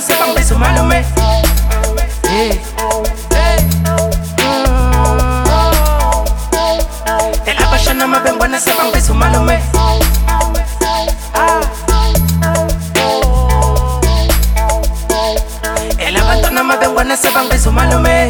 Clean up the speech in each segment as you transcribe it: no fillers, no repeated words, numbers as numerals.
bengibona sebangibiza umalume. Elabashana uma bengibona sebangibiza umalume. Elabantwana uma bengibona sebangibiza umalume.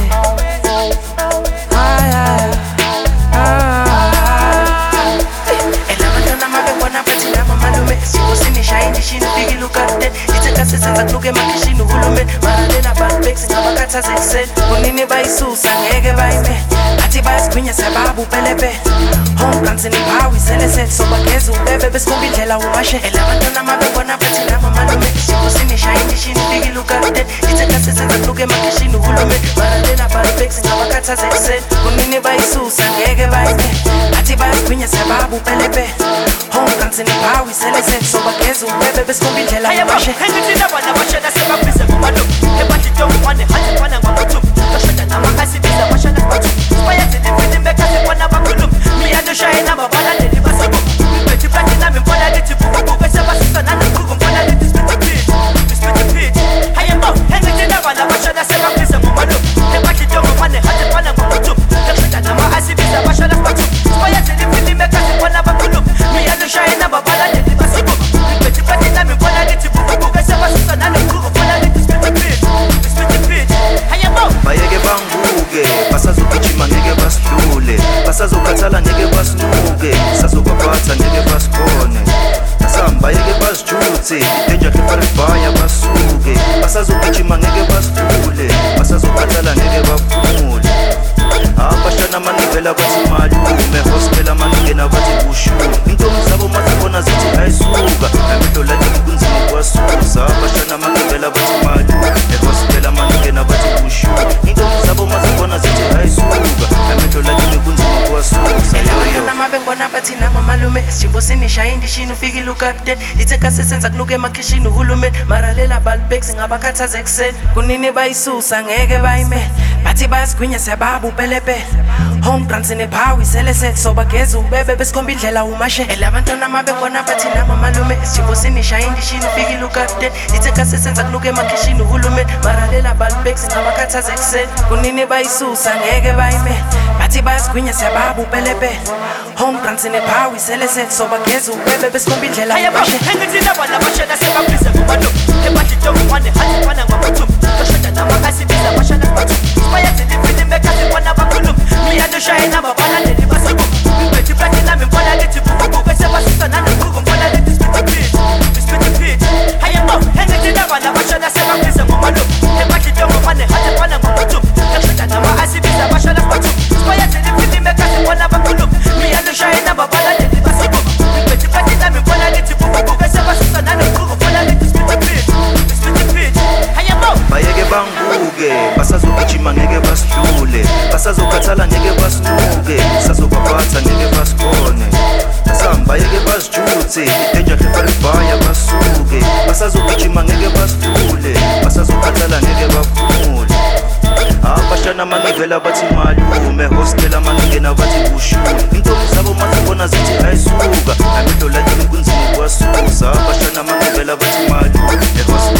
Senza kluge makishini uhulumeni maralela abantu bekusingaba khathazekiseni kunini bayisusa ngeke bayime athi bayasikhwinya sebabu pelepe home kansini phawi selesele sobageza ubebe besikhomba indlela umashe elabantwana mabebona bathi nabo malume sibusini shayini shini fikile ukade ithe senza kluge makishini uhulumeni maralela abantu bekusingaba khathazekiseni kunini bayisusa ngeke bayime athi bayasikhwinya sebabu pelepe home kansini phawi selesele sobageza ubebe besikhomba indlela umashe. Bana bashana sebabiza ngomalo ebathi ntongwane hathi fana ngamathumbu kashoda namakasibiza bashana bathu bayenze ifini bekase bona bakhuluma miyalo shayena babalandeli basabo bethi platina mbona lithi bubu bese basisa nanqhubu mbona lithi spit pit hayembo hengithi bana bashana sebabiza ngomalo ebathi ntongwane hathi fana ngamathumbu kashoda namakasibiza bashana bathu bayenze ifini bekase bona bakhuluma miyalo shayena babalandeli basabo bethi platina mbona lithi bubu bese basisa nanqhubu mbona lithi spit pit hayembo bayeke banguke basazogijima ngeke basidlule basazokhathala ngeke basinuke sazobaphatha ngeke basikhone nasamba yeke basijuthe danger fire basuke basazogijima ngeke basidlule basazokhathala ngeke baphumule abashana manivela bathi malume hostel amaningena bathi bushu intombi zabo mazibona zithi ayisuka amehlo lathi kunzima kwasusa abashana manivela bathi malume hostel amaningena bathi bushu intombi zabo mazibona zithi ayisuka amehlo lathi kunzima kwasusa elabantwana mabengibona bathi nabo malume sibusini shayini shini ufikile ukade ithe senza kluge emakhishini uhulumeni maralela balbex ngabakhathazekiseni kunini bayisusa ngeke bayime bathi bayasikhwinya sebabu pelepe home kansini phawi selesele sobageza ubebe besikhomba indlela umashe elabantwana mabengibona bathi nabo malume sibusini shayini shini ufikile ukade ithe senza kluge emakhishini uhulumeni maralela balbex ngabakhathazekiseni kunini bayisusa ngeke bayime bathi bayasikhwinya sebabu pelepe home kansini phawi selesele sobageza ubebe besikhomba indlela umashe hengithi bana bashana sebabiza ngomalo ebathi ntongwane hathi fana ngamathumbu kashoda namakasibiza bashana bathu bayenze ifini bekase bona bakhuluma miyalo shayena babalandeli basabo bethi platina mbona lithi bubu bese basisa nanqhubu mbona lithi spit pit hayembo hengithi bana bashana sebabiza ngomalo ebathi ntongwane hathi fana ngamathumbu kashoda namakasibiza bashana bathu bayenze ifini bekase bona bakhuluma miyalo shayena babalandeli basabo bethi platina mbona lithi bubu bese basisa nanqhubu mbona lithi spit pit hayembo bayeke banguke basazogijima ngeke basidlule basazokhathala ngeke basinuke sazobaphatha ngeke basikhone nasamba yeke basijuthe danger fire basuke basazogijima ngeke basidlule basazokhathala ngeke baphumule abashana manivela bathi malume hostel amaningena bathi bushu intombi zabo mazibona zithi ayisuka amehlo lathi kunzima kwasusa abashana manivela bathi malume hostel